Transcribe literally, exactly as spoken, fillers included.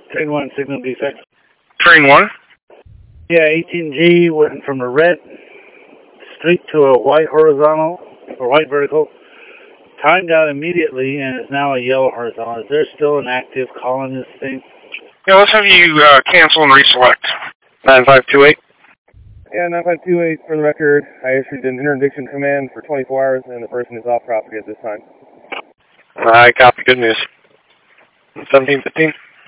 Train one, signal defect. Train one? Yeah, eighteen G went from a red streak to a white horizontal, or white vertical, timed out immediately, and is now a yellow horizontal. Is there still an active call in this thing? Yeah, let's have you uh, cancel and reselect. nine five two eight. Yeah, nine five two eight, for the record, I issued an interdiction command for twenty-four hours, and the person is off property at this time. I copy. Good news. seventeen fifteen.